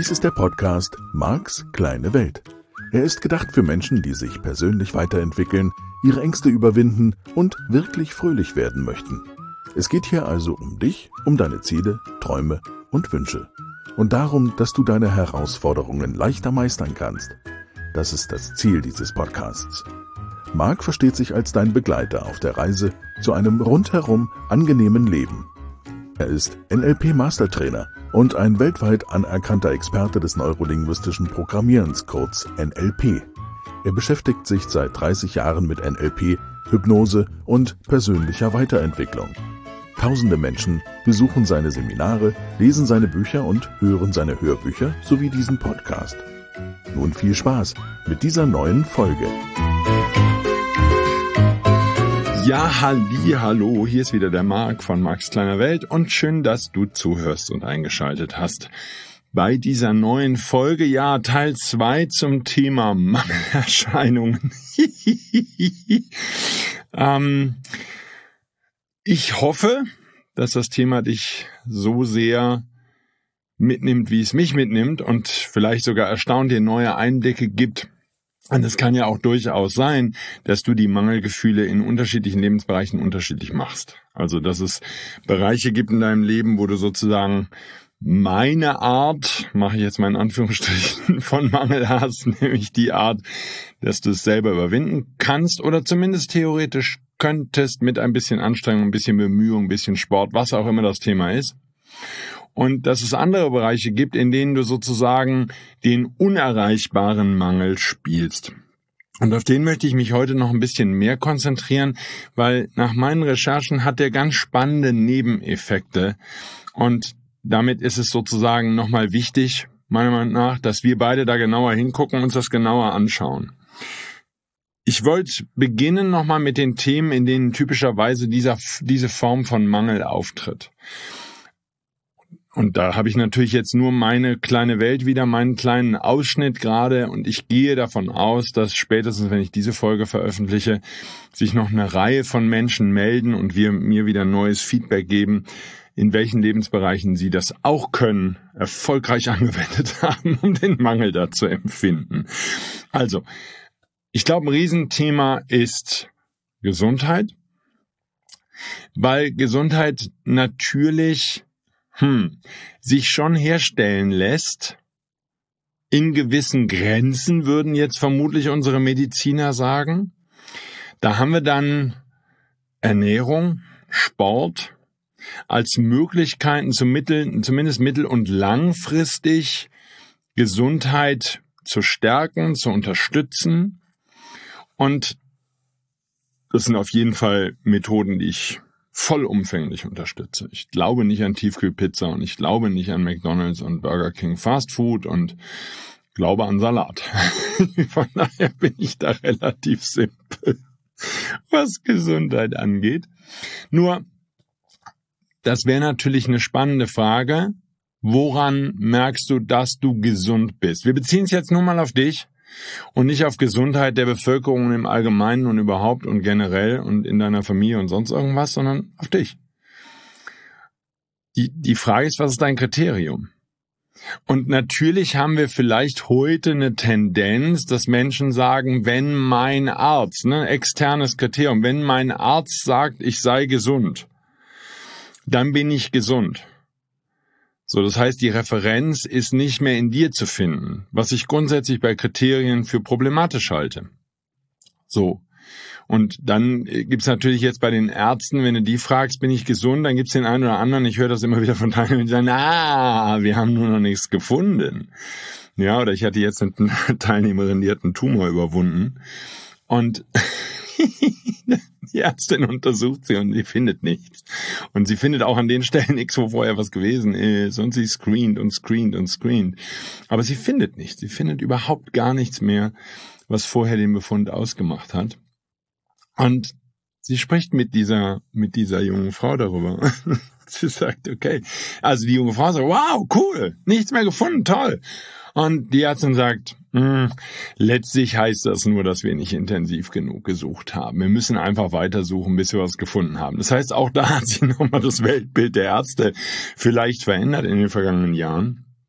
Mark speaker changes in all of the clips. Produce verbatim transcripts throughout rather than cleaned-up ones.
Speaker 1: Dies ist der Podcast Marks kleine Welt. Er ist gedacht für Menschen, die sich persönlich weiterentwickeln, ihre Ängste überwinden und wirklich fröhlich werden möchten. Es geht hier also um dich, um deine Ziele, Träume und Wünsche. Und darum, dass du deine Herausforderungen leichter meistern kannst. Das ist das Ziel dieses Podcasts. Mark versteht sich als dein Begleiter auf der Reise zu einem rundherum angenehmen Leben. Er ist N L P-Mastertrainer und ein weltweit anerkannter Experte des neurolinguistischen Programmierens, kurz N L P. Er beschäftigt sich seit dreißig Jahren mit N L P, Hypnose und persönlicher Weiterentwicklung. Tausende Menschen besuchen seine Seminare, lesen seine Bücher und hören seine Hörbücher sowie diesen Podcast. Nun viel Spaß mit dieser neuen Folge.
Speaker 2: Ja, halli, hallo, hier ist wieder der Mark von Marks kleiner Welt und schön, dass du zuhörst und eingeschaltet hast. Bei dieser neuen Folge, ja, Teil zwei zum Thema Mangelerscheinungen. ähm, ich hoffe, dass das Thema dich so sehr mitnimmt, wie es mich mitnimmt und vielleicht sogar erstaunt dir neue Einblicke gibt. Und es kann ja auch durchaus sein, dass du die Mangelgefühle in unterschiedlichen Lebensbereichen unterschiedlich machst. Also, dass es Bereiche gibt in deinem Leben, wo du sozusagen meine Art, mache ich jetzt mal in Anführungsstrichen, von Mangel hast, nämlich die Art, dass du es selber überwinden kannst oder zumindest theoretisch könntest mit ein bisschen Anstrengung, ein bisschen Bemühung, ein bisschen Sport, was auch immer das Thema ist. Und dass es andere Bereiche gibt, in denen du sozusagen den unerreichbaren Mangel spielst. Und auf den möchte ich mich heute noch ein bisschen mehr konzentrieren, weil nach meinen Recherchen hat der ganz spannende Nebeneffekte. Und damit ist es sozusagen nochmal wichtig, meiner Meinung nach, dass wir beide da genauer hingucken und uns das genauer anschauen. Ich wollte beginnen nochmal mit den Themen, in denen typischerweise dieser, diese Form von Mangel auftritt. Und da habe ich natürlich jetzt nur meine kleine Welt wieder, meinen kleinen Ausschnitt gerade. Und ich gehe davon aus, dass spätestens, wenn ich diese Folge veröffentliche, sich noch eine Reihe von Menschen melden und wir mir wieder neues Feedback geben, in welchen Lebensbereichen sie das auch können, erfolgreich angewendet haben, um den Mangel da zu empfinden. Also, ich glaube, ein Riesenthema ist Gesundheit, weil Gesundheit natürlich hm, sich schon herstellen lässt, in gewissen Grenzen, würden jetzt vermutlich unsere Mediziner sagen. Da haben wir dann Ernährung, Sport als Möglichkeiten, zum Mittel, zumindest mittel- und langfristig Gesundheit zu stärken, zu unterstützen. Und das sind auf jeden Fall Methoden, die ich vollumfänglich unterstütze. Ich glaube nicht an Tiefkühlpizza und ich glaube nicht an McDonald's und Burger King Fast Food und glaube an Salat. Von daher bin ich da relativ simpel, was Gesundheit angeht. Nur, das wäre natürlich eine spannende Frage. Woran merkst du, dass du gesund bist? Wir beziehen es jetzt nur mal auf dich und nicht auf Gesundheit der Bevölkerung im Allgemeinen und überhaupt und generell und in deiner Familie und sonst irgendwas, sondern auf dich. Die, die Frage ist, was ist dein Kriterium? Und natürlich haben wir vielleicht heute eine Tendenz, dass Menschen sagen, wenn mein Arzt, ne, externes Kriterium, wenn mein Arzt sagt, ich sei gesund, dann bin ich gesund. So, das heißt, die Referenz ist nicht mehr in dir zu finden, was ich grundsätzlich bei Kriterien für problematisch halte. So. Und dann gibt's natürlich jetzt bei den Ärzten, wenn du die fragst, bin ich gesund, dann gibt's den einen oder anderen, ich höre das immer wieder von Teilnehmern, die sagen, ah, wir haben nur noch nichts gefunden. Ja, oder ich hatte jetzt eine Teilnehmerin, die hat einen Tumor überwunden. Und die Ärztin untersucht sie und sie findet nichts. Und sie findet auch an den Stellen nichts, wo vorher was gewesen ist. Und sie screent und screent und screent. Aber sie findet nichts. Sie findet überhaupt gar nichts mehr, was vorher den Befund ausgemacht hat. Und sie spricht mit dieser, mit dieser jungen Frau darüber. Sie sagt, okay. Also die junge Frau sagt, wow, cool, nichts mehr gefunden, toll. Und die Ärztin sagt, letztlich heißt das nur, dass wir nicht intensiv genug gesucht haben. Wir müssen einfach weitersuchen, bis wir was gefunden haben. Das heißt, auch da hat sich nochmal das Weltbild der Ärzte vielleicht verändert in den vergangenen Jahren.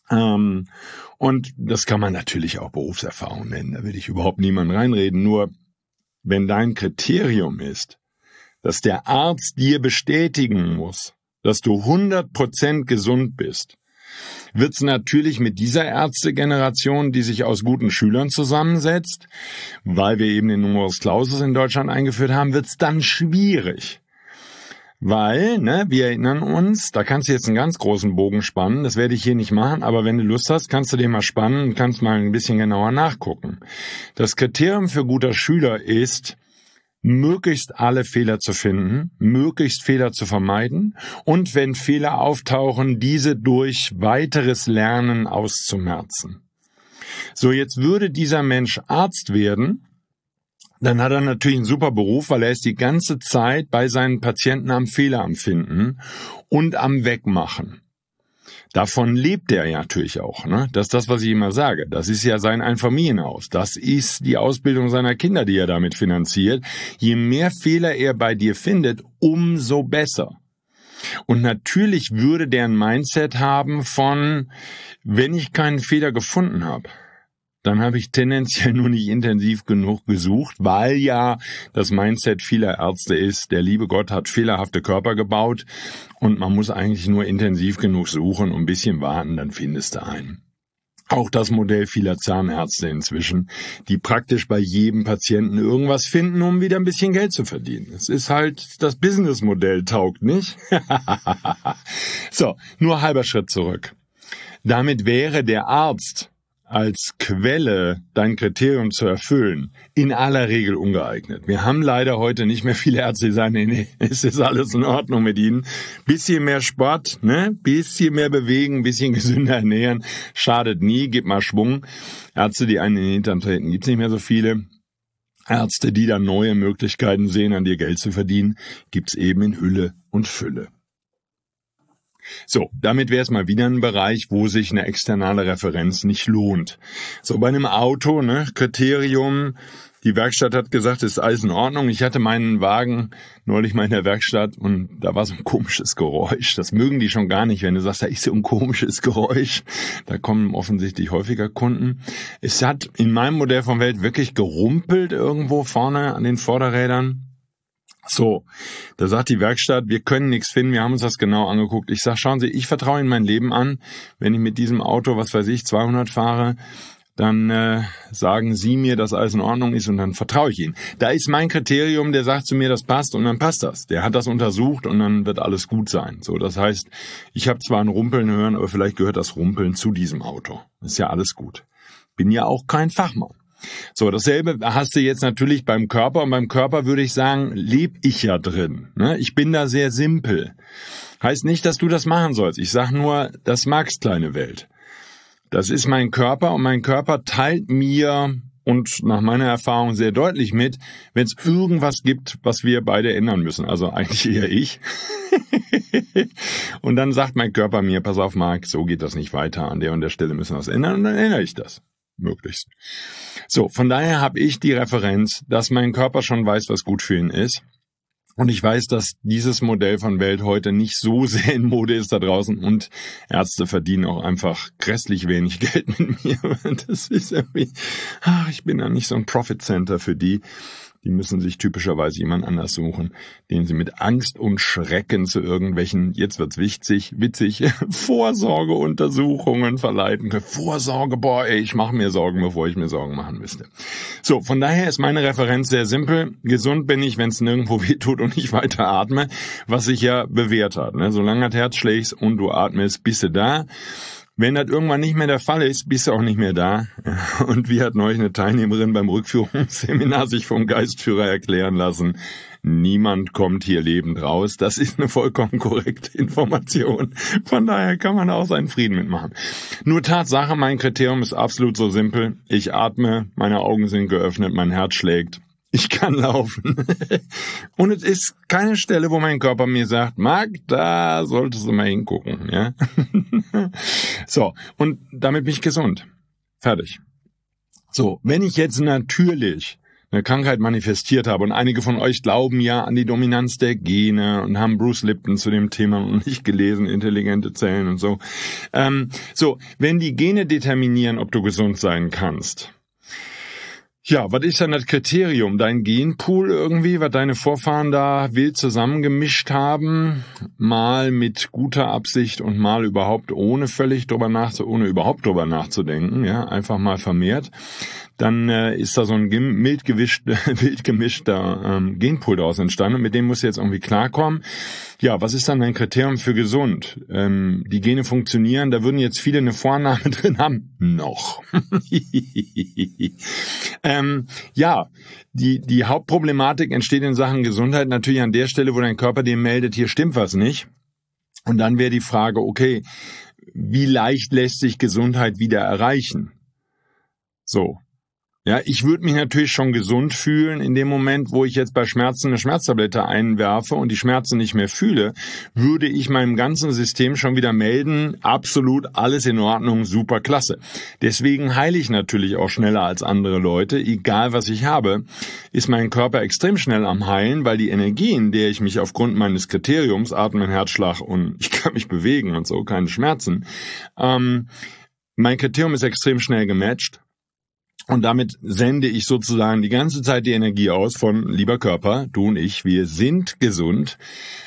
Speaker 2: Ähm, und das kann man natürlich auch Berufserfahrung nennen, da will ich überhaupt niemanden reinreden, nur wenn dein Kriterium ist, dass der Arzt dir bestätigen muss, dass du hundert Prozent gesund bist, wird's natürlich mit dieser Ärztegeneration, die sich aus guten Schülern zusammensetzt, weil wir eben den Numerus Clausus in Deutschland eingeführt haben, wird's dann schwierig. Weil, ne, wir erinnern uns, da kannst du jetzt einen ganz großen Bogen spannen, das werde ich hier nicht machen, aber wenn du Lust hast, kannst du den mal spannen und kannst mal ein bisschen genauer nachgucken. Das Kriterium für guter Schüler ist, möglichst alle Fehler zu finden, möglichst Fehler zu vermeiden und wenn Fehler auftauchen, diese durch weiteres Lernen auszumerzen. So, jetzt würde dieser Mensch Arzt werden, dann hat er natürlich einen super Beruf, weil er ist die ganze Zeit bei seinen Patienten am Fehler am Finden und am Wegmachen. Davon lebt er ja natürlich auch, ne? Das ist das, was ich immer sage. Das ist ja sein Einfamilienhaus. Das ist die Ausbildung seiner Kinder, die er damit finanziert. Je mehr Fehler er bei dir findet, umso besser. Und natürlich würde der ein Mindset haben von, wenn ich keinen Fehler gefunden habe, dann habe ich tendenziell nur nicht intensiv genug gesucht, weil ja das Mindset vieler Ärzte ist, der liebe Gott hat fehlerhafte Körper gebaut und man muss eigentlich nur intensiv genug suchen und ein bisschen warten, dann findest du einen. Auch das Modell vieler Zahnärzte inzwischen, die praktisch bei jedem Patienten irgendwas finden, um wieder ein bisschen Geld zu verdienen. Es ist halt, das Businessmodell taugt nicht. So, nur halber Schritt zurück. Damit wäre der Arzt als Quelle dein Kriterium zu erfüllen, in aller Regel ungeeignet. Wir haben leider heute nicht mehr viele Ärzte, die sagen, nee, nee, es ist alles in Ordnung mit ihnen. Bisschen mehr Sport, ne, bisschen mehr bewegen, bisschen gesünder ernähren, schadet nie, gib mal Schwung. Ärzte, die einen in den Hintern treten, gibt's nicht mehr so viele. Ärzte, die dann neue Möglichkeiten sehen, an dir Geld zu verdienen, gibt's eben in Hülle und Fülle. So, damit wäre es mal wieder ein Bereich, wo sich eine externe Referenz nicht lohnt. So, bei einem Auto, ne, Kriterium, die Werkstatt hat gesagt, ist alles in Ordnung. Ich hatte meinen Wagen neulich mal in der Werkstatt und da war so ein komisches Geräusch. Das mögen die schon gar nicht, wenn du sagst, da ist so ein komisches Geräusch. Da kommen offensichtlich häufiger Kunden. Es hat in meinem Modell von Welt wirklich gerumpelt irgendwo vorne an den Vorderrädern. So, da sagt die Werkstatt, wir können nichts finden, wir haben uns das genau angeguckt. Ich sag, schauen Sie, ich vertraue Ihnen mein Leben an. Wenn ich mit diesem Auto, was weiß ich, zweihundert fahre, dann äh, sagen Sie mir, dass alles in Ordnung ist und dann vertraue ich Ihnen. Da ist mein Kriterium, der sagt zu mir, das passt und dann passt das. Der hat das untersucht und dann wird alles gut sein. So, das heißt, ich habe zwar ein Rumpeln hören, aber vielleicht gehört das Rumpeln zu diesem Auto. Ist ja alles gut. Bin ja auch kein Fachmann. So, dasselbe hast du jetzt natürlich beim Körper und beim Körper würde ich sagen, lebe ich ja drin. Ne? Ich bin da sehr simpel. Heißt nicht, dass du das machen sollst. Ich sage nur, das magst kleine Welt. Das ist mein Körper und mein Körper teilt mir und nach meiner Erfahrung sehr deutlich mit, wenn es irgendwas gibt, was wir beide ändern müssen. Also eigentlich eher ich. Und dann sagt mein Körper mir, pass auf Marc, so geht das nicht weiter. An der und der Stelle müssen wir was ändern und dann ändere ich das. Möglichst. So, von daher habe ich die Referenz, dass mein Körper schon weiß, was gut für ihn ist. Und ich weiß, dass dieses Modell von Welt heute nicht so sehr in Mode ist da draußen und Ärzte verdienen auch einfach grässlich wenig Geld mit mir. Das ist irgendwie, ach, ich bin da nicht so ein Profit Center für die. Die müssen sich typischerweise jemand anders suchen, den sie mit Angst und Schrecken zu irgendwelchen, jetzt wird's witzig, witzig, Vorsorgeuntersuchungen verleiten können. Vorsorge, boah, ey, ich mache mir Sorgen, bevor ich mir Sorgen machen müsste. So, von daher ist meine Referenz sehr simpel. Gesund bin ich, wenn es nirgendwo weh tut und ich weiter atme, was sich ja bewährt hat. Ne? Solange das Herz schlägt und du atmest, bist du da. Wenn das irgendwann nicht mehr der Fall ist, bist du auch nicht mehr da. Und wie hat neulich eine Teilnehmerin beim Rückführungsseminar sich vom Geistführer erklären lassen, niemand kommt hier lebend raus. Das ist eine vollkommen korrekte Information. Von daher kann man auch seinen Frieden mitmachen. Nur Tatsache, mein Kriterium ist absolut so simpel. Ich atme, meine Augen sind geöffnet, mein Herz schlägt. Ich kann laufen. Und es ist keine Stelle, wo mein Körper mir sagt, Marc, da solltest du mal hingucken. Ja? So, und damit bin ich gesund. Fertig. So, wenn ich jetzt natürlich eine Krankheit manifestiert habe. Und einige von euch glauben ja an die Dominanz der Gene und haben Bruce Lipton zu dem Thema noch nicht gelesen, intelligente Zellen und so. Ähm, so, wenn die Gene determinieren, ob du gesund sein kannst. Ja, was ist dann das Kriterium? Dein Genpool irgendwie, was deine Vorfahren da wild zusammengemischt haben, mal mit guter Absicht und mal überhaupt ohne völlig drüber nachzu, ohne überhaupt drüber nachzudenken, ja, einfach mal vermehrt. Dann äh, ist da so ein mild gewischter, wild gemischter ähm, Genpool daraus entstanden und mit dem musst du jetzt irgendwie klarkommen. Ja, was ist dann dein Kriterium für gesund? Ähm, die Gene funktionieren, da würden jetzt viele eine Vorname drin haben. Noch. ähm, ja, die, die Hauptproblematik entsteht in Sachen Gesundheit natürlich an der Stelle, wo dein Körper dir meldet, hier stimmt was nicht. Und dann wäre die Frage, okay, wie leicht lässt sich Gesundheit wieder erreichen? So. Ja, ich würde mich natürlich schon gesund fühlen in dem Moment, wo ich jetzt bei Schmerzen eine Schmerztablette einwerfe und die Schmerzen nicht mehr fühle, würde ich meinem ganzen System schon wieder melden, absolut alles in Ordnung, super klasse. Deswegen heile ich natürlich auch schneller als andere Leute, egal was ich habe, ist mein Körper extrem schnell am Heilen, weil die Energie, in der ich mich aufgrund meines Kriteriums, Atmen, Herzschlag und ich kann mich bewegen und so, keine Schmerzen, ähm, mein Kriterium ist extrem schnell gematcht. Und damit sende ich sozusagen die ganze Zeit die Energie aus von, lieber Körper, du und ich, wir sind gesund.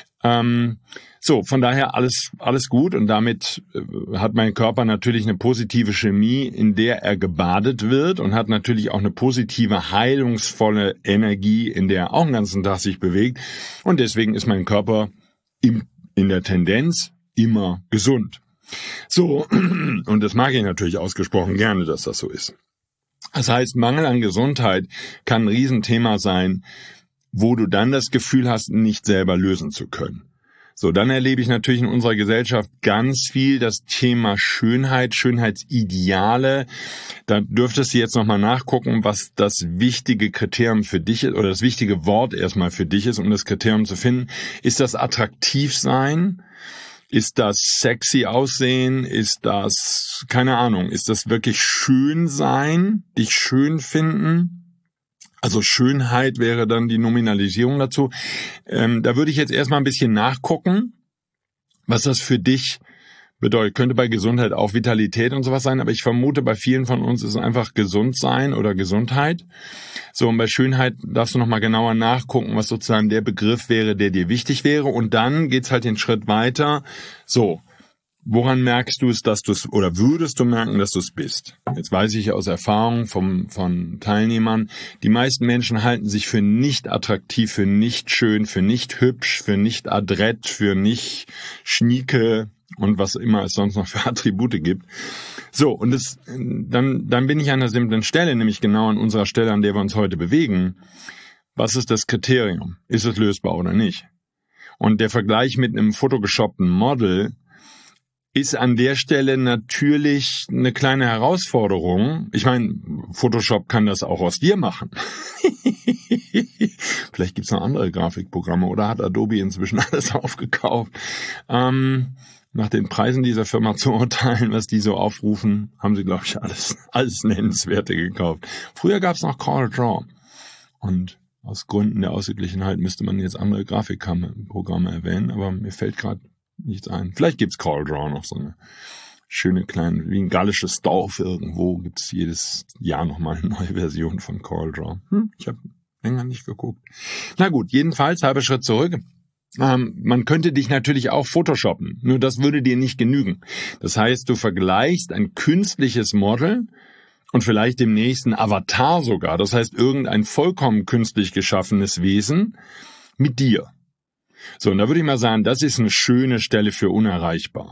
Speaker 2: Ähm, so, von daher alles alles gut und damit äh, hat mein Körper natürlich eine positive Chemie, in der er gebadet wird und hat natürlich auch eine positive, heilungsvolle Energie, in der er auch den ganzen Tag sich bewegt. Und deswegen ist mein Körper im, in der Tendenz immer gesund. So, und das mag ich natürlich ausgesprochen gerne, dass das so ist. Das heißt, Mangel an Gesundheit kann ein Riesenthema sein, wo du dann das Gefühl hast, nicht selber lösen zu können. So, dann erlebe ich natürlich in unserer Gesellschaft ganz viel das Thema Schönheit, Schönheitsideale. Da dürftest du jetzt nochmal nachgucken, was das wichtige Kriterium für dich ist, oder das wichtige Wort erstmal für dich ist, um das Kriterium zu finden. Ist das attraktiv sein? Ist das sexy aussehen? Ist das, keine Ahnung, ist das wirklich schön sein? Dich schön finden? Also Schönheit wäre dann die Nominalisierung dazu. Ähm, da würde ich jetzt erstmal ein bisschen nachgucken, was das für dich bedeutet. Könnte bei Gesundheit auch Vitalität und sowas sein, aber ich vermute, bei vielen von uns ist es einfach gesund sein oder Gesundheit. So, und bei Schönheit darfst du nochmal genauer nachgucken, was sozusagen der Begriff wäre, der dir wichtig wäre. Und dann geht's halt den Schritt weiter. So, woran merkst du es, dass du es, oder würdest du merken, dass du es bist? Jetzt weiß ich aus Erfahrung vom, von Teilnehmern, die meisten Menschen halten sich für nicht attraktiv, für nicht schön, für nicht hübsch, für nicht adrett, für nicht schnieke und was immer es sonst noch für Attribute gibt. So, und das, dann, dann bin ich an einer simplen Stelle, nämlich genau an unserer Stelle, an der wir uns heute bewegen. Was ist das Kriterium? Ist es lösbar oder nicht? Und der Vergleich mit einem photoshoppten Model ist an der Stelle natürlich eine kleine Herausforderung. Ich meine, Photoshop kann das auch aus dir machen. Vielleicht gibt's noch andere Grafikprogramme oder hat Adobe inzwischen alles aufgekauft. Ähm, Nach den Preisen dieser Firma zu urteilen, was die so aufrufen, haben sie, glaube ich, alles alles Nennenswerte gekauft. Früher gab es noch CorelDRAW. Und aus Gründen der Ausgeglichenheit müsste man jetzt andere Grafikprogramme erwähnen, aber mir fällt gerade nichts ein. Vielleicht gibt's CorelDRAW noch, so eine schöne kleine, wie ein gallisches Dorf irgendwo, gibt's jedes Jahr nochmal eine neue Version von CorelDRAW. Hm, ich habe länger nicht geguckt. Na gut, jedenfalls, halber Schritt zurück. Ähm, man könnte dich natürlich auch photoshoppen, nur das würde dir nicht genügen. Das heißt, du vergleichst ein künstliches Model und vielleicht dem nächsten Avatar sogar, das heißt irgendein vollkommen künstlich geschaffenes Wesen mit dir. So, und da würde ich mal sagen, das ist eine schöne Stelle für unerreichbar.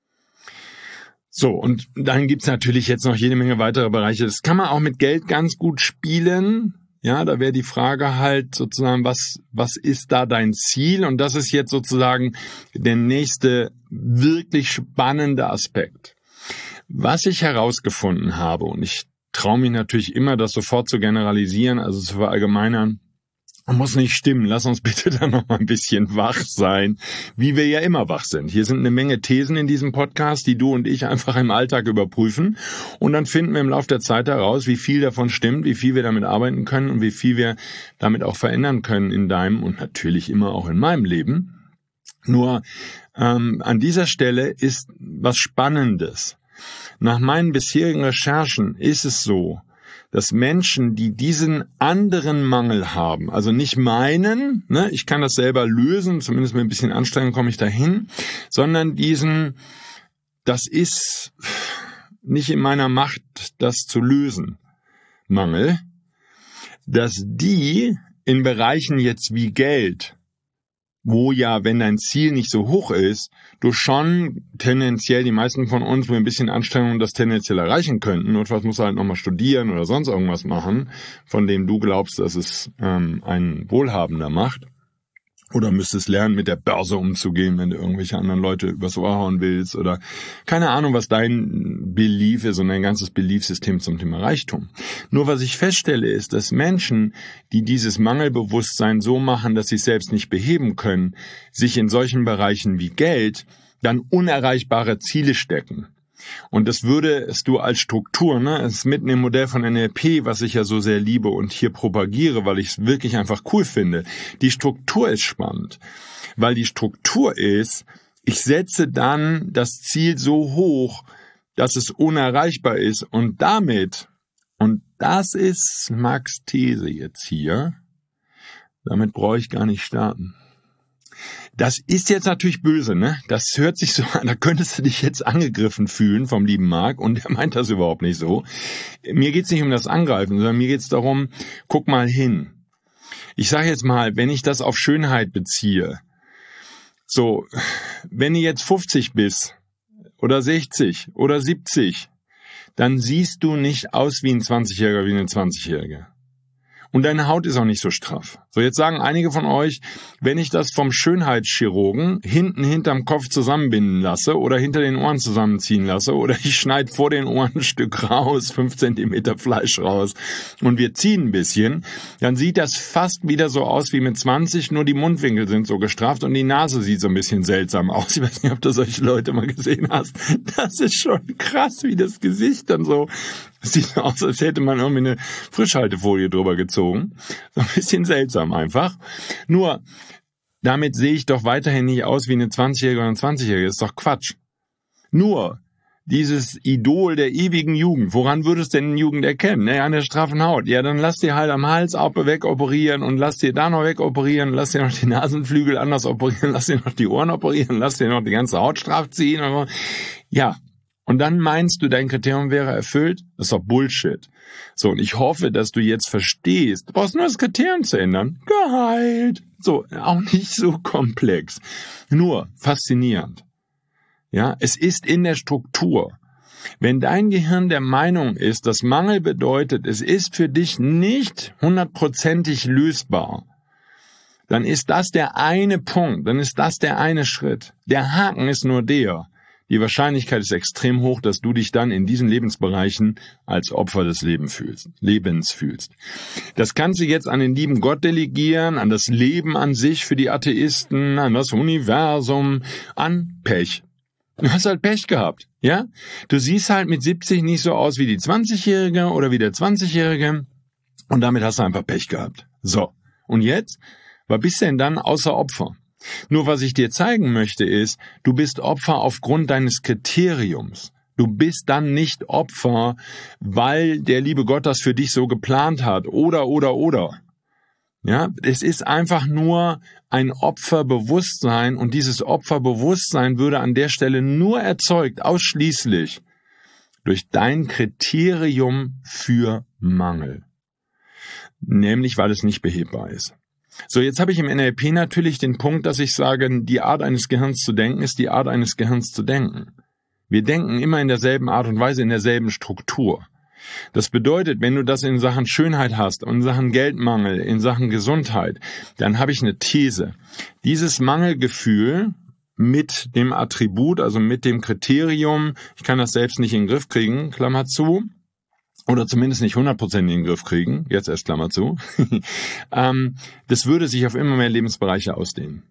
Speaker 2: So, und dann gibt's natürlich jetzt noch jede Menge weitere Bereiche. Das kann man auch mit Geld ganz gut spielen. Ja, da wäre die Frage halt sozusagen, was, was ist da dein Ziel? Und das ist jetzt sozusagen der nächste wirklich spannende Aspekt. Was ich herausgefunden habe, und ich traue mich natürlich immer, das sofort zu generalisieren, also zu verallgemeinern, Muss nicht stimmen. Lass uns bitte dann noch mal ein bisschen wach sein, wie wir ja immer wach sind. Hier sind eine Menge Thesen in diesem Podcast, die du und ich einfach im Alltag überprüfen. Und dann finden wir im Laufe der Zeit heraus, wie viel davon stimmt, wie viel wir damit arbeiten können und wie viel wir damit auch verändern können in deinem und natürlich immer auch in meinem Leben. Nur ähm, an dieser Stelle ist was Spannendes. Nach meinen bisherigen Recherchen ist es so, dass Menschen, die diesen anderen Mangel haben, also nicht meinen, ne, ich kann das selber lösen, zumindest mit ein bisschen Anstrengung komme ich dahin, sondern diesen, das ist nicht in meiner Macht, das zu lösen, Mangel, dass die in Bereichen jetzt wie Geld, wo ja, wenn dein Ziel nicht so hoch ist, du schon tendenziell, die meisten von uns mit ein bisschen Anstrengung das tendenziell erreichen könnten. Notfalls musst du halt nochmal studieren oder sonst irgendwas machen, von dem du glaubst, dass es ähm, einen Wohlhabender macht. Oder müsstest lernen, mit der Börse umzugehen, wenn du irgendwelche anderen Leute übers Ohr hauen willst. Oder keine Ahnung, was dein Belief ist und dein ganzes Beliefsystem zum Thema Reichtum. Nur was ich feststelle, ist, dass Menschen, die dieses Mangelbewusstsein so machen, dass sie es selbst nicht beheben können, sich in solchen Bereichen wie Geld dann unerreichbare Ziele stecken. Und das würdest du als Struktur, ne, es ist mitten im Modell von N L P, was ich ja so sehr liebe und hier propagiere, weil ich es wirklich einfach cool finde. Die Struktur ist spannend, weil die Struktur ist, ich setze dann das Ziel so hoch, dass es unerreichbar ist und damit, und das ist Max' These jetzt hier, damit brauche ich gar nicht starten. Das ist jetzt natürlich böse, ne? Das hört sich so an, da könntest du dich jetzt angegriffen fühlen vom lieben Marc und er meint das überhaupt nicht so. Mir geht's nicht um das Angreifen, sondern mir geht's darum, guck mal hin. Ich sage jetzt mal, wenn ich das auf Schönheit beziehe, so, wenn du jetzt fünfzig bist oder sechzig oder siebzig, dann siehst du nicht aus wie ein zwanzigjähriger, wie eine zwanzigjährige. Und deine Haut ist auch nicht so straff. So, jetzt sagen einige von euch, wenn ich das vom Schönheitschirurgen hinten hinterm Kopf zusammenbinden lasse oder hinter den Ohren zusammenziehen lasse oder ich schneide vor den Ohren ein Stück raus, fünf Zentimeter Fleisch raus und wir ziehen ein bisschen, dann sieht das fast wieder so aus wie mit zwanzig, nur die Mundwinkel sind so gestrafft und die Nase sieht so ein bisschen seltsam aus. Ich weiß nicht, ob du solche Leute mal gesehen hast. Das ist schon krass, wie das Gesicht dann so sieht so aus, als hätte man irgendwie eine Frischhaltefolie drüber gezogen. So ein bisschen seltsam einfach. Nur, damit sehe ich doch weiterhin nicht aus wie eine zwanzigjährige oder ein zwanzigjährige. Das ist doch Quatsch. Nur, dieses Idol der ewigen Jugend, woran würdest du denn Jugend erkennen? Naja, an der straffen Haut. Ja, dann lass dir halt am Hals auch wegoperieren und lass dir da noch wegoperieren, lass dir noch die Nasenflügel anders operieren, lass dir noch die Ohren operieren, lass dir noch die ganze Haut straff ziehen. Ja, und dann meinst du, dein Kriterium wäre erfüllt? Das ist doch Bullshit. So, und ich hoffe, dass du jetzt verstehst, du brauchst nur das Kriterium zu ändern. Geheilt. So, auch nicht so komplex. Nur faszinierend. Ja, es ist in der Struktur. Wenn dein Gehirn der Meinung ist, dass Mangel bedeutet, es ist für dich nicht hundertprozentig lösbar, dann ist das der eine Punkt, dann ist das der eine Schritt. Der Haken ist nur der. Die Wahrscheinlichkeit ist extrem hoch, dass du dich dann in diesen Lebensbereichen als Opfer des Lebens fühlst, Lebens fühlst. Das kannst du jetzt an den lieben Gott delegieren, an das Leben an sich für die Atheisten, an das Universum, an Pech. Du hast halt Pech gehabt, ja? Du siehst halt mit siebzig nicht so aus wie die zwanzigjährige oder wie der zwanzigjährige und damit hast du einfach Pech gehabt. So, und jetzt? Was bist du denn dann außer Opfer? Nur was ich dir zeigen möchte ist, du bist Opfer aufgrund deines Kriteriums. Du bist dann nicht Opfer, weil der liebe Gott das für dich so geplant hat. Oder, oder, oder. Ja, es ist einfach nur ein Opferbewusstsein und dieses Opferbewusstsein würde an der Stelle nur erzeugt, ausschließlich durch dein Kriterium für Mangel. Nämlich, weil es nicht behebbar ist. So, jetzt habe ich im N L P natürlich den Punkt, dass ich sage, die Art eines Gehirns zu denken ist die Art eines Gehirns zu denken. Wir denken immer in derselben Art und Weise, in derselben Struktur. Das bedeutet, wenn du das in Sachen Schönheit hast und in Sachen Geldmangel, in Sachen Gesundheit, dann habe ich eine These. Dieses Mangelgefühl mit dem Attribut, also mit dem Kriterium, ich kann das selbst nicht in den Griff kriegen, Klammer zu, oder zumindest nicht hundert Prozent in den Griff kriegen, jetzt erst Klammer zu, ähm, das würde sich auf immer mehr Lebensbereiche ausdehnen.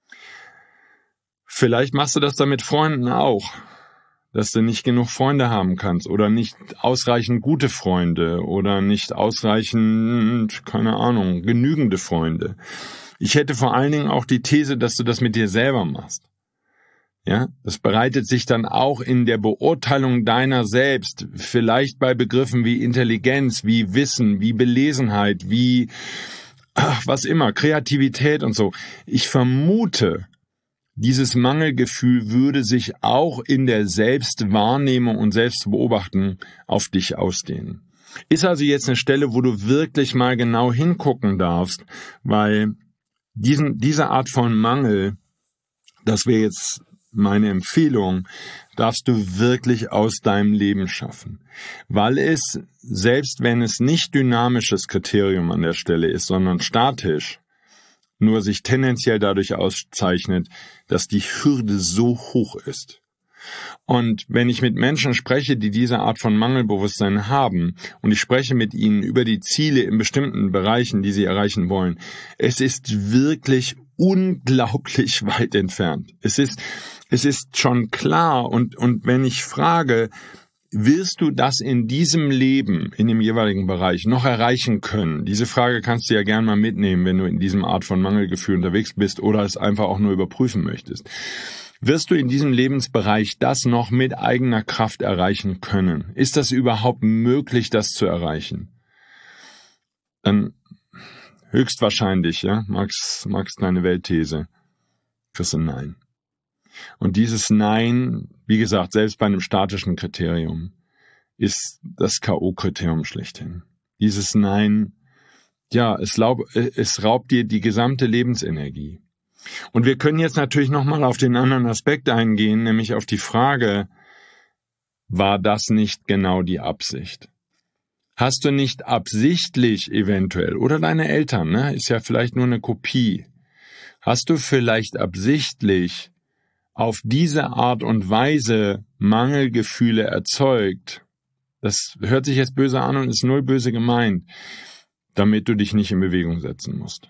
Speaker 2: Vielleicht machst du das dann mit Freunden auch, dass du nicht genug Freunde haben kannst oder nicht ausreichend gute Freunde oder nicht ausreichend, keine Ahnung, genügende Freunde. Ich hätte vor allen Dingen auch die These, dass du das mit dir selber machst. Ja, das bereitet sich dann auch in der Beurteilung deiner selbst, vielleicht bei Begriffen wie Intelligenz, wie Wissen, wie Belesenheit, wie, ach, was immer, Kreativität und so. Ich vermute, dieses Mangelgefühl würde sich auch in der Selbstwahrnehmung und Selbstbeobachtung auf dich ausdehnen. Ist also jetzt eine Stelle, wo du wirklich mal genau hingucken darfst, weil diesen, diese Art von Mangel, das wäre jetzt meine Empfehlung, darfst du wirklich aus deinem Leben schaffen. Weil es, selbst wenn es nicht dynamisches Kriterium an der Stelle ist, sondern statisch, nur sich tendenziell dadurch auszeichnet, dass die Hürde so hoch ist. Und wenn ich mit Menschen spreche, die diese Art von Mangelbewusstsein haben, und ich spreche mit ihnen über die Ziele in bestimmten Bereichen, die sie erreichen wollen, es ist wirklich unglaublich weit entfernt. Es ist, es ist schon klar, und, und wenn ich frage, wirst du das in diesem Leben, in dem jeweiligen Bereich, noch erreichen können? Diese Frage kannst du ja gern mal mitnehmen, wenn du in diesem Art von Mangelgefühl unterwegs bist oder es einfach auch nur überprüfen möchtest. Wirst du in diesem Lebensbereich das noch mit eigener Kraft erreichen können? Ist das überhaupt möglich, das zu erreichen? Dann höchstwahrscheinlich, ja, Max, Max deine Weltthese, kriegst du ein Nein. Und dieses Nein, wie gesagt, selbst bei einem statischen Kriterium, ist das K O-Kriterium schlechthin. Dieses Nein, ja, es, laub, es raubt dir die gesamte Lebensenergie. Und wir können jetzt natürlich nochmal auf den anderen Aspekt eingehen, nämlich auf die Frage, war das nicht genau die Absicht? Hast du nicht absichtlich eventuell, oder deine Eltern, ne, ist ja vielleicht nur eine Kopie, hast du vielleicht absichtlich auf diese Art und Weise Mangelgefühle erzeugt? Das hört sich jetzt böse an und ist null böse gemeint, damit du dich nicht in Bewegung setzen musst.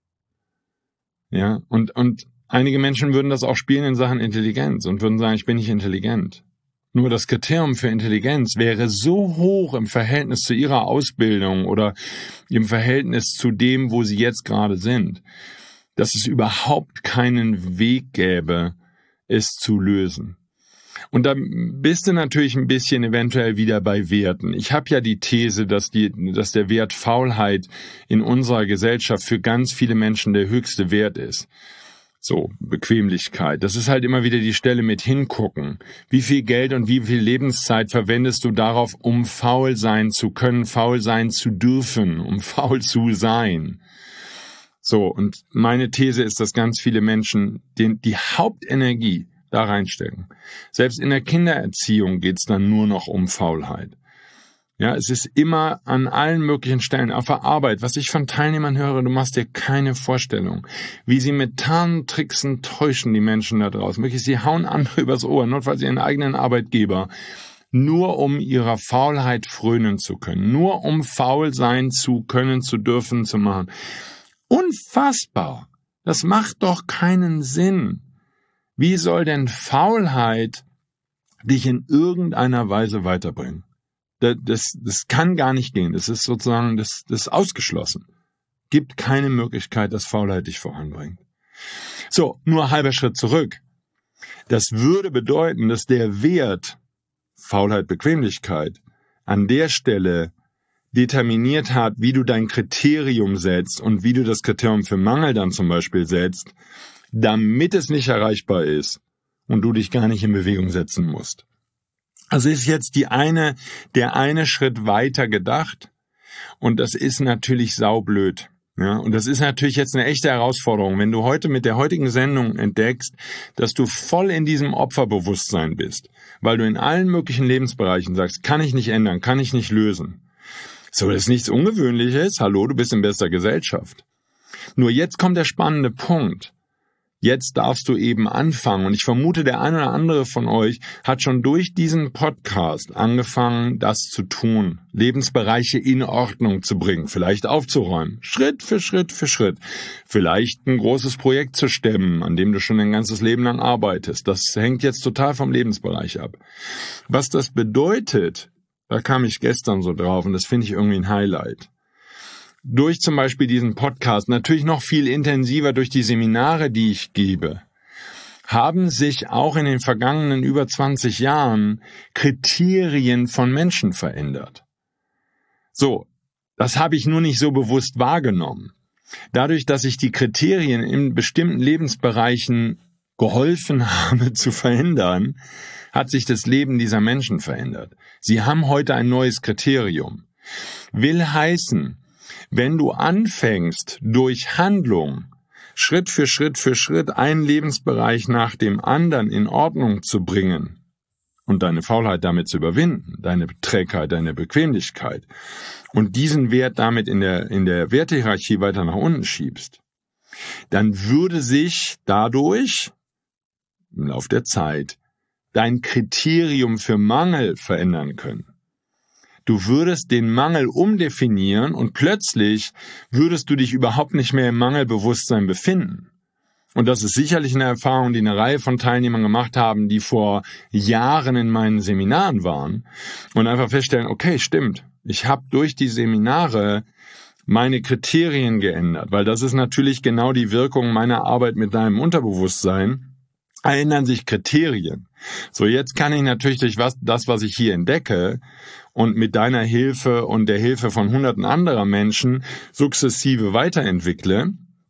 Speaker 2: Ja, und, und einige Menschen würden das auch spielen in Sachen Intelligenz und würden sagen, ich bin nicht intelligent. Nur das Kriterium für Intelligenz wäre so hoch im Verhältnis zu ihrer Ausbildung oder im Verhältnis zu dem, wo sie jetzt gerade sind, dass es überhaupt keinen Weg gäbe, es zu lösen. Und da bist du natürlich ein bisschen eventuell wieder bei Werten. Ich habe ja die These, dass, die, dass der Wert Faulheit in unserer Gesellschaft für ganz viele Menschen der höchste Wert ist. So, Bequemlichkeit. Das ist halt immer wieder die Stelle mit hingucken. Wie viel Geld und wie viel Lebenszeit verwendest du darauf, um faul sein zu können, faul sein zu dürfen, um faul zu sein? So, und meine These ist, dass ganz viele Menschen den, die Hauptenergie da reinstecken. Selbst in der Kindererziehung geht's dann nur noch um Faulheit. Ja, es ist immer an allen möglichen Stellen, auf der Arbeit, was ich von Teilnehmern höre, du machst dir keine Vorstellung, wie sie mit Tarntricksen täuschen, die Menschen da draußen. Wirklich, sie hauen andere übers Ohr, notfalls ihren eigenen Arbeitgeber, nur um ihrer Faulheit frönen zu können, nur um faul sein zu können, zu dürfen, zu machen. Unfassbar! Das macht doch keinen Sinn. Wie soll denn Faulheit dich in irgendeiner Weise weiterbringen? Das, das, das kann gar nicht gehen. Das ist sozusagen das, das ist ausgeschlossen. Gibt keine Möglichkeit, dass Faulheit dich voranbringt. So, nur halber Schritt zurück. Das würde bedeuten, dass der Wert Faulheit, Bequemlichkeit an der Stelle determiniert hat, wie du dein Kriterium setzt und wie du das Kriterium für Mangel dann zum Beispiel setzt, damit es nicht erreichbar ist und du dich gar nicht in Bewegung setzen musst. Also ist jetzt die eine, der eine Schritt weiter gedacht und das ist natürlich saublöd. Ja, und das ist natürlich jetzt eine echte Herausforderung, wenn du heute mit der heutigen Sendung entdeckst, dass du voll in diesem Opferbewusstsein bist, weil du in allen möglichen Lebensbereichen sagst, kann ich nicht ändern, kann ich nicht lösen. So, das ist nichts Ungewöhnliches. Hallo, du bist in bester Gesellschaft. Nur jetzt kommt der spannende Punkt. Jetzt darfst du eben anfangen. Und ich vermute, der eine oder andere von euch hat schon durch diesen Podcast angefangen, das zu tun, Lebensbereiche in Ordnung zu bringen, vielleicht aufzuräumen, Schritt für Schritt für Schritt, vielleicht ein großes Projekt zu stemmen, an dem du schon dein ganzes Leben lang arbeitest. Das hängt jetzt total vom Lebensbereich ab. Was das bedeutet, da kam ich gestern so drauf und das finde ich irgendwie ein Highlight. Durch zum Beispiel diesen Podcast, natürlich noch viel intensiver durch die Seminare, die ich gebe, haben sich auch in den vergangenen über zwanzig Jahren Kriterien von Menschen verändert. So, das habe ich nur nicht so bewusst wahrgenommen. Dadurch, dass ich die Kriterien in bestimmten Lebensbereichen geholfen habe zu verändern, hat sich das Leben dieser Menschen verändert. Sie haben heute ein neues Kriterium. Will heißen, wenn du anfängst, durch Handlung Schritt für Schritt für Schritt einen Lebensbereich nach dem anderen in Ordnung zu bringen und deine Faulheit damit zu überwinden, deine Trägheit, deine Bequemlichkeit und diesen Wert damit in der, in der Wertehierarchie weiter nach unten schiebst, dann würde sich dadurch im Laufe der Zeit dein Kriterium für Mangel verändern können. Du würdest den Mangel umdefinieren und plötzlich würdest du dich überhaupt nicht mehr im Mangelbewusstsein befinden. Und das ist sicherlich eine Erfahrung, die eine Reihe von Teilnehmern gemacht haben, die vor Jahren in meinen Seminaren waren und einfach feststellen, okay, stimmt, ich habe durch die Seminare meine Kriterien geändert, weil das ist natürlich genau die Wirkung meiner Arbeit mit deinem Unterbewusstsein. Ändern sich Kriterien. So, jetzt kann ich natürlich durch was, das, was ich hier entdecke und mit deiner Hilfe und der Hilfe von hunderten anderer Menschen sukzessive weiterentwickle,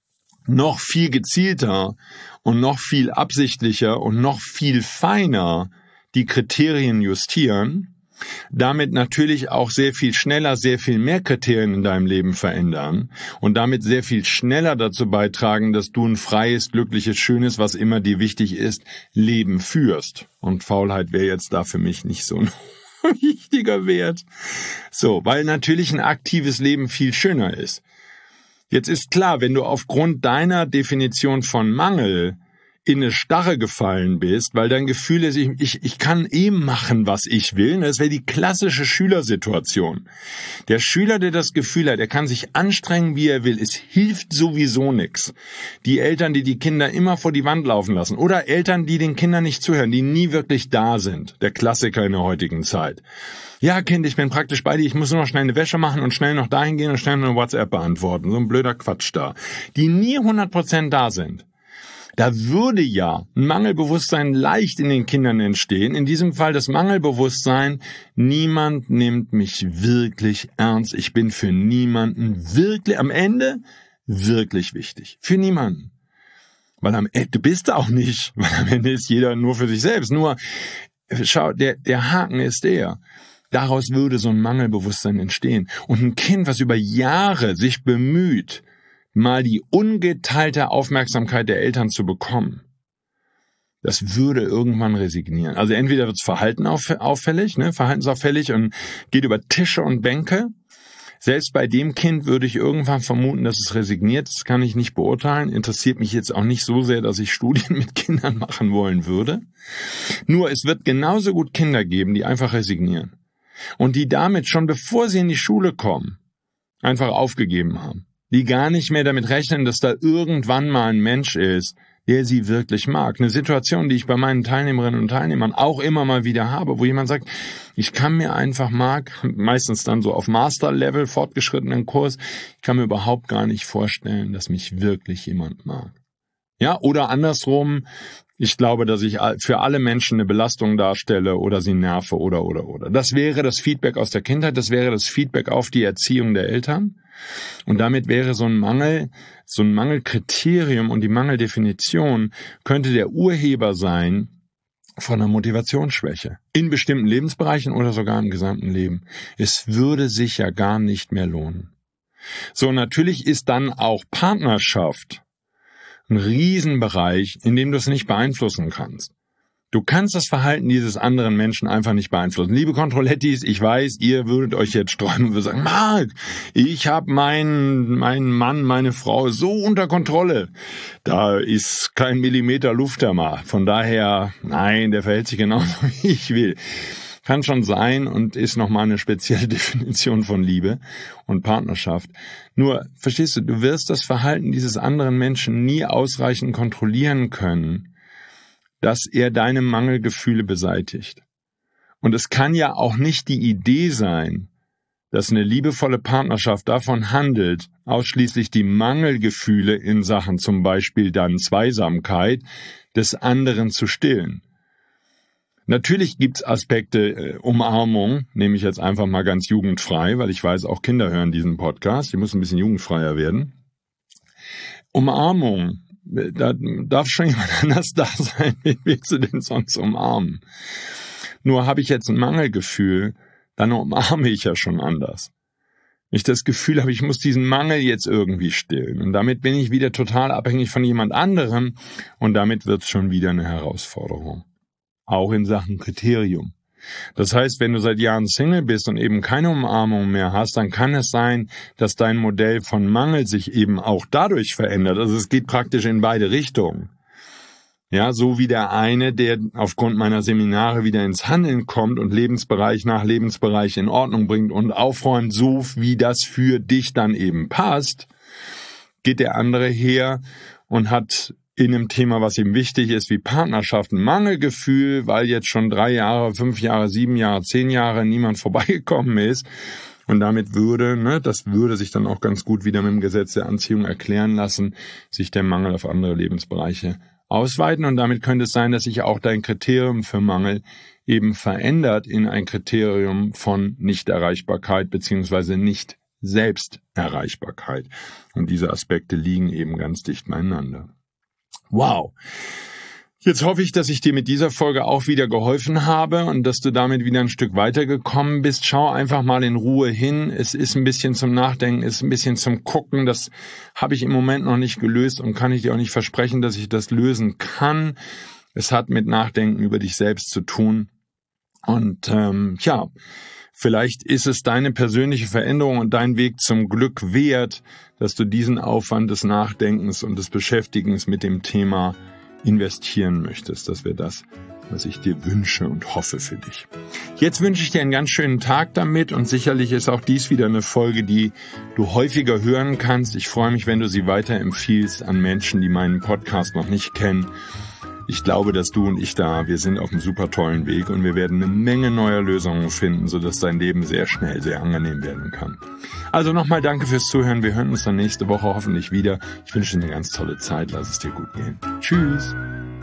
Speaker 2: noch viel gezielter und noch viel absichtlicher und noch viel feiner die Kriterien justieren, damit natürlich auch sehr viel schneller, sehr viel mehr Kriterien in deinem Leben verändern und damit sehr viel schneller dazu beitragen, dass du ein freies, glückliches, schönes, was immer dir wichtig ist, Leben führst. Und Faulheit wäre jetzt da für mich nicht so ein wichtiger Wert. So, weil natürlich ein aktives Leben viel schöner ist. Jetzt ist klar, wenn du aufgrund deiner Definition von Mangel in eine Starre gefallen bist, weil dein Gefühl ist, ich, ich, ich kann eh machen, was ich will. Das wäre die klassische Schülersituation. Der Schüler, der das Gefühl hat, er kann sich anstrengen, wie er will, es hilft sowieso nichts. Die Eltern, die die Kinder immer vor die Wand laufen lassen oder Eltern, die den Kindern nicht zuhören, die nie wirklich da sind. Der Klassiker in der heutigen Zeit. Ja, Kind, ich bin praktisch bei dir, ich muss nur noch schnell eine Wäsche machen und schnell noch dahin gehen und schnell eine WhatsApp beantworten. So ein blöder Quatsch da. Die nie hundert Prozent da sind. Da würde ja ein Mangelbewusstsein leicht in den Kindern entstehen. In diesem Fall das Mangelbewusstsein, niemand nimmt mich wirklich ernst. Ich bin für niemanden wirklich, am Ende wirklich wichtig. Für niemanden. Weil am Ende, du bist auch nicht, weil am Ende ist jeder nur für sich selbst. Nur, schau, der, der Haken ist der. Daraus würde so ein Mangelbewusstsein entstehen. Und ein Kind, was über Jahre sich bemüht, mal die ungeteilte Aufmerksamkeit der Eltern zu bekommen, das würde irgendwann resignieren. Also entweder wird es Verhalten auffällig, ne, verhaltensauffällig und geht über Tische und Bänke. Selbst bei dem Kind würde ich irgendwann vermuten, dass es resigniert. Das kann ich nicht beurteilen. Interessiert mich jetzt auch nicht so sehr, dass ich Studien mit Kindern machen wollen würde. Nur es wird genauso gut Kinder geben, die einfach resignieren. Und die damit schon bevor sie in die Schule kommen, einfach aufgegeben haben. Die gar nicht mehr damit rechnen, dass da irgendwann mal ein Mensch ist, der sie wirklich mag. Eine Situation, die ich bei meinen Teilnehmerinnen und Teilnehmern auch immer mal wieder habe, wo jemand sagt, ich kann mir einfach mag, meistens dann so auf Master-Level, fortgeschrittenen Kurs, ich kann mir überhaupt gar nicht vorstellen, dass mich wirklich jemand mag. Ja, oder andersrum, ich glaube, dass ich für alle Menschen eine Belastung darstelle oder sie nerve oder, oder, oder. Das wäre das Feedback aus der Kindheit, das wäre das Feedback auf die Erziehung der Eltern. Und damit wäre so ein Mangel, so ein Mangelkriterium und die Mangeldefinition könnte der Urheber sein von einer Motivationsschwäche. In bestimmten Lebensbereichen oder sogar im gesamten Leben. Es würde sich ja gar nicht mehr lohnen. So, natürlich ist dann auch Partnerschaft ein Riesenbereich, in dem du es nicht beeinflussen kannst. Du kannst das Verhalten dieses anderen Menschen einfach nicht beeinflussen. Liebe Controlettis, ich weiß, ihr würdet euch jetzt sträuben und würdet sagen, Marc, ich habe meinen meinen Mann, meine Frau so unter Kontrolle. Da ist kein Millimeter Luft da mal. Von daher, nein, der verhält sich genauso, wie ich will. Kann schon sein und ist nochmal eine spezielle Definition von Liebe und Partnerschaft. Nur, verstehst du, du wirst das Verhalten dieses anderen Menschen nie ausreichend kontrollieren können, dass er deine Mangelgefühle beseitigt. Und es kann ja auch nicht die Idee sein, dass eine liebevolle Partnerschaft davon handelt, ausschließlich die Mangelgefühle in Sachen zum Beispiel dann Zweisamkeit des anderen zu stillen. Natürlich gibt's Aspekte, äh, Umarmung, nehme ich jetzt einfach mal ganz jugendfrei, weil ich weiß, auch Kinder hören diesen Podcast, die müssen ein bisschen jugendfreier werden. Umarmung, da darf schon jemand anders da sein, wen willst du denn sonst umarmen? Nur habe ich jetzt ein Mangelgefühl, dann umarme ich ja schon anders. Wenn ich das Gefühl habe, ich muss diesen Mangel jetzt irgendwie stillen und damit bin ich wieder total abhängig von jemand anderem und damit wird's schon wieder eine Herausforderung. Auch in Sachen Kriterium. Das heißt, wenn du seit Jahren Single bist und eben keine Umarmung mehr hast, dann kann es sein, dass dein Modell von Mangel sich eben auch dadurch verändert. Also es geht praktisch in beide Richtungen. Ja, so wie der eine, der aufgrund meiner Seminare wieder ins Handeln kommt und Lebensbereich nach Lebensbereich in Ordnung bringt und aufräumt, so wie das für dich dann eben passt, geht der andere her und hat in einem Thema, was ihm wichtig ist, wie Partnerschaft, ein Mangelgefühl, weil jetzt schon drei Jahre, fünf Jahre, sieben Jahre, zehn Jahre niemand vorbeigekommen ist. Und damit würde, ne, das würde sich dann auch ganz gut wieder mit dem Gesetz der Anziehung erklären lassen, sich der Mangel auf andere Lebensbereiche ausweiten. Und damit könnte es sein, dass sich auch dein Kriterium für Mangel eben verändert in ein Kriterium von Nichterreichbarkeit beziehungsweise Nicht-Selbsterreichbarkeit. Und diese Aspekte liegen eben ganz dicht beieinander. Wow. Jetzt hoffe ich, dass ich dir mit dieser Folge auch wieder geholfen habe und dass du damit wieder ein Stück weitergekommen bist. Schau einfach mal in Ruhe hin. Es ist ein bisschen zum Nachdenken, ist ein bisschen zum Gucken. Das habe ich im Moment noch nicht gelöst und kann ich dir auch nicht versprechen, dass ich das lösen kann. Es hat mit Nachdenken über dich selbst zu tun. Und ähm, ja, vielleicht ist es deine persönliche Veränderung und dein Weg zum Glück wert, dass du diesen Aufwand des Nachdenkens und des Beschäftigens mit dem Thema investieren möchtest. Das wäre das, was ich dir wünsche und hoffe für dich. Jetzt wünsche ich dir einen ganz schönen Tag damit und sicherlich ist auch dies wieder eine Folge, die du häufiger hören kannst. Ich freue mich, wenn du sie weiterempfiehlst an Menschen, die meinen Podcast noch nicht kennen. Ich glaube, dass du und ich da, wir sind auf einem super tollen Weg und wir werden eine Menge neuer Lösungen finden, sodass dein Leben sehr schnell, sehr angenehm werden kann. Also nochmal danke fürs Zuhören. Wir hören uns dann nächste Woche hoffentlich wieder. Ich wünsche dir eine ganz tolle Zeit. Lass es dir gut gehen. Tschüss.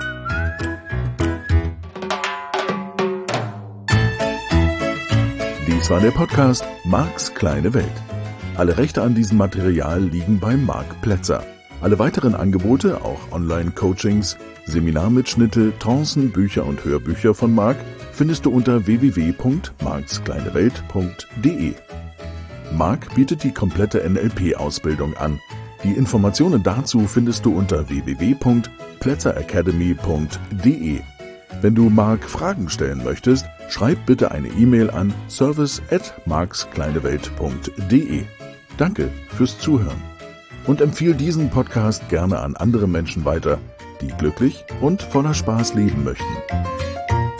Speaker 1: Dies war der Podcast Marcs kleine Welt. Alle Rechte an diesem Material liegen bei Marc Plätzer. Alle weiteren Angebote, auch Online-Coachings, Seminarmitschnitte, Trancen, Bücher und Hörbücher von Marc findest du unter w w w punkt marks kleine welt punkt d e. Marc bietet die komplette N L P-Ausbildung an. Die Informationen dazu findest du unter w w w punkt plätzer academy punkt d e. Wenn du Marc Fragen stellen möchtest, schreib bitte eine E-Mail an service at marks kleine welt punkt d e. Danke fürs Zuhören. Und empfiehl diesen Podcast gerne an andere Menschen weiter, die glücklich und voller Spaß leben möchten.